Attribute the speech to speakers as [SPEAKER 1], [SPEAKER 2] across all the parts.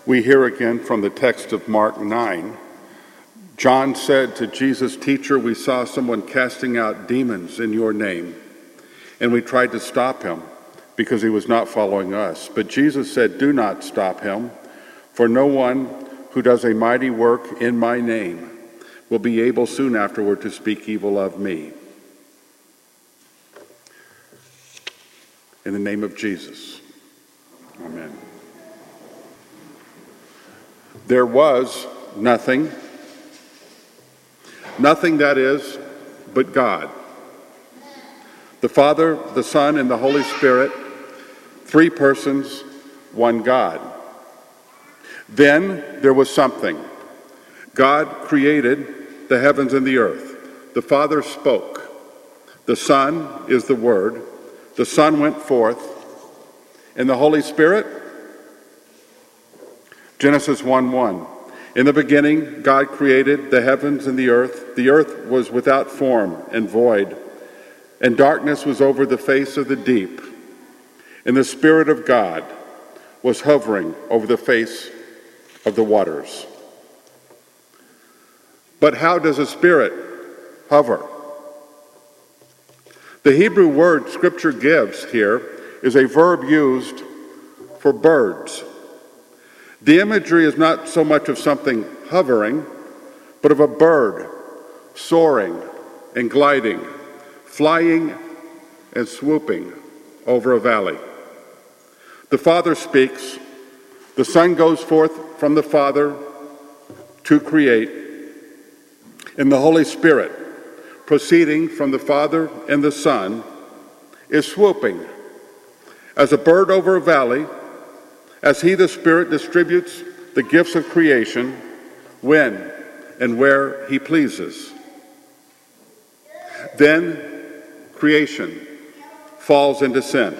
[SPEAKER 1] We hear again from the text of Mark 9. John said to Jesus, "Teacher, we saw someone casting out demons in your name, and we tried to stop him because he was not following us." But Jesus said, "Do not stop him, for no one who does a mighty work in my name will be able soon afterward to speak evil of me." In the name of Jesus, amen. There was nothing that is, but God. The Father, the Son, and the Holy Spirit, three persons, one God. Then there was something. God created the heavens and the earth. The Father spoke. The Son is the Word. The Son went forth. And the Holy Spirit? Genesis 1:1. In the beginning, God created the heavens and the earth. The earth was without form and void, and darkness was over the face of the deep. And the Spirit of God was hovering over the face of the waters. But how does a spirit hover? The Hebrew word Scripture gives here is a verb used for birds. The imagery is not so much of something hovering, but of a bird soaring and gliding, flying and swooping over a valley. The Father speaks, the Son goes forth from the Father to create, and the Holy Spirit, proceeding from the Father and the Son, is swooping as a bird over a valley, as he, the Spirit, distributes the gifts of creation when and where he pleases. Then creation falls into sin.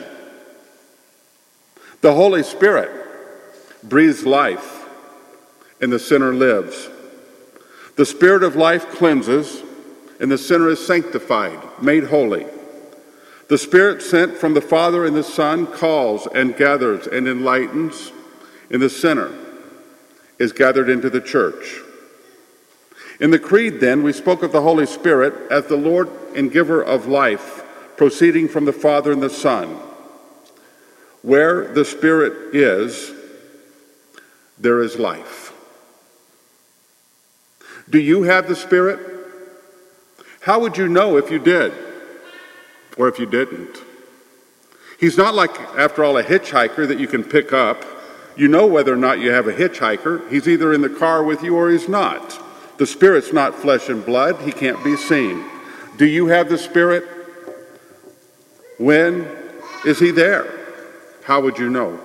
[SPEAKER 1] The Holy Spirit breathes life, and the sinner lives. The Spirit of life cleanses, and the sinner is sanctified, made holy. The Spirit sent from the Father and the Son calls and gathers and enlightens, and the sinner is gathered into the church. In the Creed, then, we spoke of the Holy Spirit as the Lord and giver of life, proceeding from the Father and the Son. Where the Spirit is, there is life. Do you have the Spirit? How would you know if you did? Or if you didn't? He's not like, after all, a hitchhiker that you can pick up. You know whether or not you have a hitchhiker. He's either in the car with you or he's not. The Spirit's not flesh and blood. He can't be seen. Do you have the Spirit? When is he there? How would you know?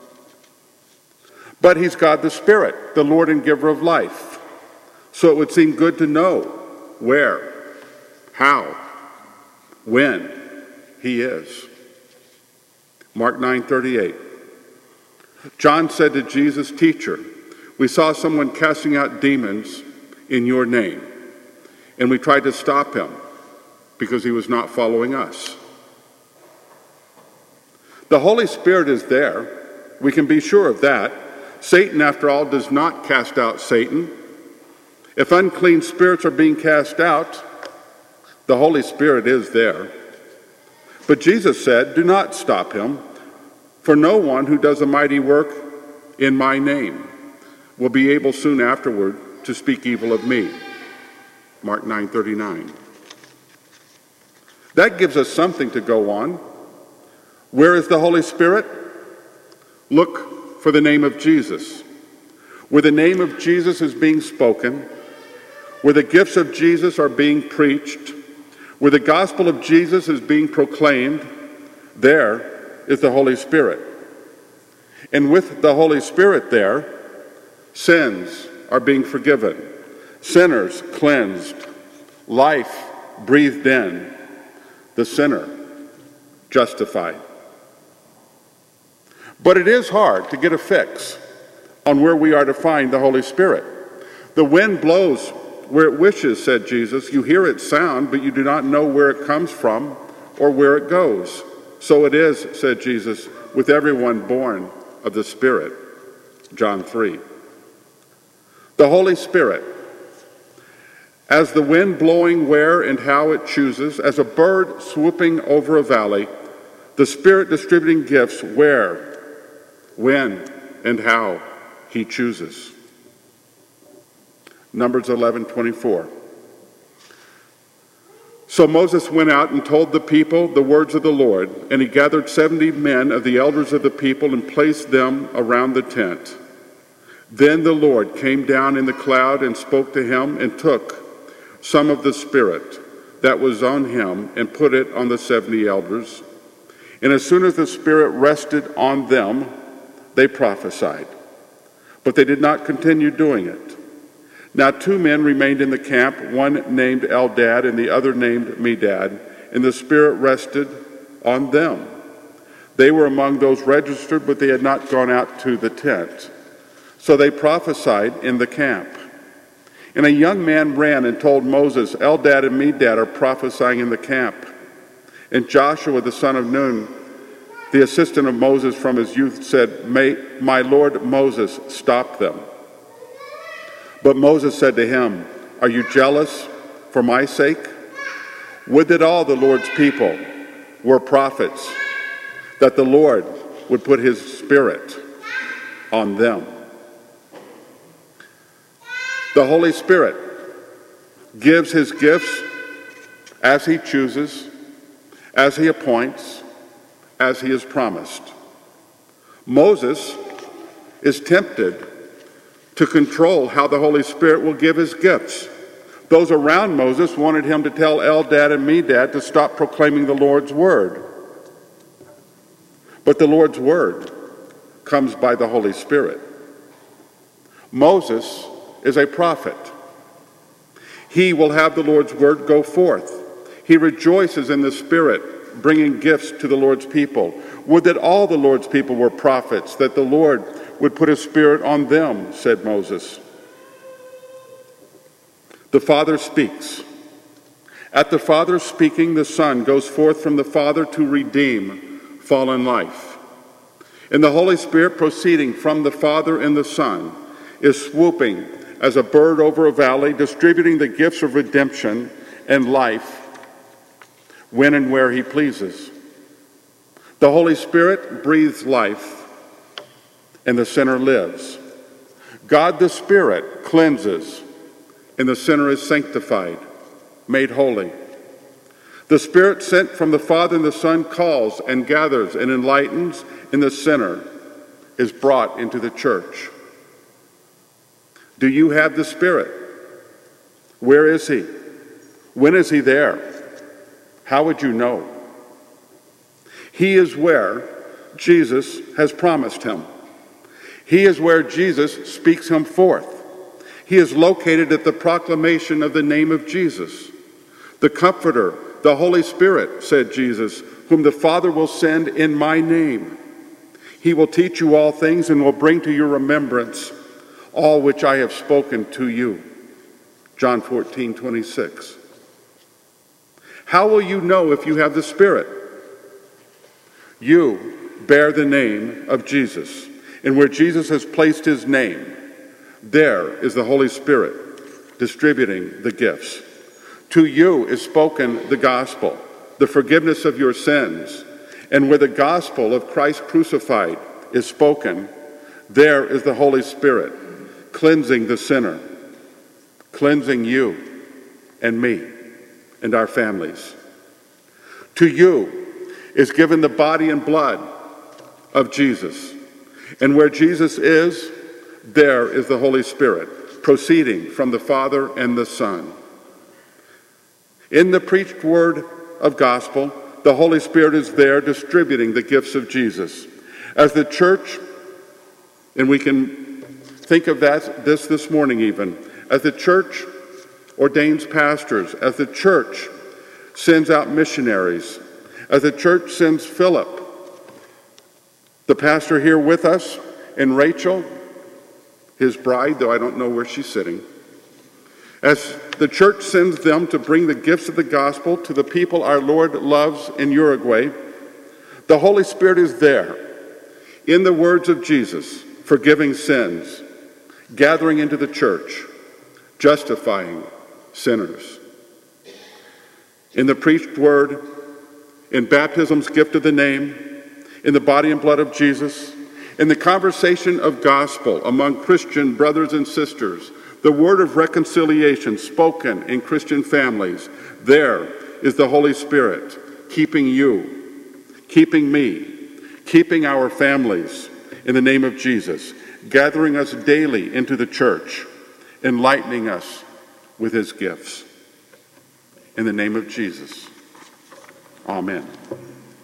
[SPEAKER 1] But he's God the Spirit, the Lord and giver of life. So it would seem good to know where, how, when he is. Mark 9:38. John said to Jesus, "Teacher, we saw someone casting out demons in your name, and we tried to stop him because he was not following us." The Holy Spirit is there. We can be sure of that. Satan, after all, does not cast out Satan. If unclean spirits are being cast out, the Holy Spirit is there. But Jesus said, "Do not stop him, for no one who does a mighty work in my name will be able soon afterward to speak evil of me." Mark 9:39. That gives us something to go on. Where is the Holy Spirit? Look for the name of Jesus. Where the name of Jesus is being spoken, where the gifts of Jesus are being preached, where the gospel of Jesus is being proclaimed, there is the Holy Spirit. And with the Holy Spirit there, sins are being forgiven, sinners cleansed, life breathed in, the sinner justified. But it is hard to get a fix on where we are to find the Holy Spirit. The wind blows where it wishes, said Jesus. You hear its sound, but you do not know where it comes from or where it goes. So it is, said Jesus, with everyone born of the Spirit. John 3. The Holy Spirit, as the wind blowing where and how it chooses, as a bird swooping over a valley, the Spirit distributing gifts where, when, and how he chooses. Numbers 11:24. So Moses went out and told the people the words of the Lord, and he gathered 70 men of the elders of the people and placed them around the tent. Then the Lord came down in the cloud and spoke to him and took some of the Spirit that was on him and put it on the 70 elders. And as soon as the Spirit rested on them, they prophesied. But they did not continue doing it. Now 2 men remained in the camp, one named Eldad and the other named Medad, and the Spirit rested on them. They were among those registered, but they had not gone out to the tent. So they prophesied in the camp. And a young man ran and told Moses, Eldad and Medad are prophesying in the camp. And Joshua, the son of Nun, the assistant of Moses from his youth, said, May my lord Moses stop them. But Moses said to him, Are you jealous for my sake? Would that all the Lord's people were prophets, that the Lord would put his Spirit on them. The Holy Spirit gives his gifts as he chooses, as he appoints, as he has promised. Moses is tempted to control how the Holy Spirit will give his gifts. Those around Moses wanted him to tell Eldad and Medad to stop proclaiming the Lord's word. But the Lord's word comes by the Holy Spirit. Moses is a prophet. He will have the Lord's word go forth. He rejoices in the Spirit, bringing gifts to the Lord's people. Would that all the Lord's people were prophets, that the Lord would put his Spirit on them, said Moses. The Father speaks. At the Father speaking, the Son goes forth from the Father to redeem fallen life. And the Holy Spirit, proceeding from the Father and the Son, is swooping as a bird over a valley, distributing the gifts of redemption and life when and where he pleases. The Holy Spirit breathes life, and the sinner lives. God the Spirit cleanses, and the sinner is sanctified, made holy. The Spirit sent from the Father and the Son calls and gathers and enlightens, and the sinner is brought into the church. Do you have the Spirit? Where is he? When is he there? How would you know? He is where Jesus has promised him. He is where Jesus speaks him forth. He is located at the proclamation of the name of Jesus. The Comforter, the Holy Spirit, said Jesus, whom the Father will send in my name. He will teach you all things and will bring to your remembrance all which I have spoken to you. John 14:26. How will you know if you have the Spirit? You bear the name of Jesus. And where Jesus has placed his name, there is the Holy Spirit distributing the gifts. To you is spoken the gospel, the forgiveness of your sins. And where the gospel of Christ crucified is spoken, there is the Holy Spirit cleansing the sinner, cleansing you and me and our families. To you is given the body and blood of Jesus. And where Jesus is, there is the Holy Spirit, proceeding from the Father and the Son. In the preached word of gospel, the Holy Spirit is there distributing the gifts of Jesus. As the church, and we can think of this morning even, as the church ordains pastors, as the church sends out missionaries, as the church sends Philip, the pastor here with us, and Rachel, his bride, though I don't know where she's sitting, as the church sends them to bring the gifts of the gospel to the people our Lord loves in Uruguay, the Holy Spirit is there in the words of Jesus, forgiving sins, gathering into the church, justifying sinners. In the preached word, in baptism's gift of the name, in the body and blood of Jesus, in the conversation of gospel among Christian brothers and sisters, the word of reconciliation spoken in Christian families, there is the Holy Spirit keeping you, keeping me, keeping our families in the name of Jesus, gathering us daily into the church, enlightening us with his gifts. In the name of Jesus, amen.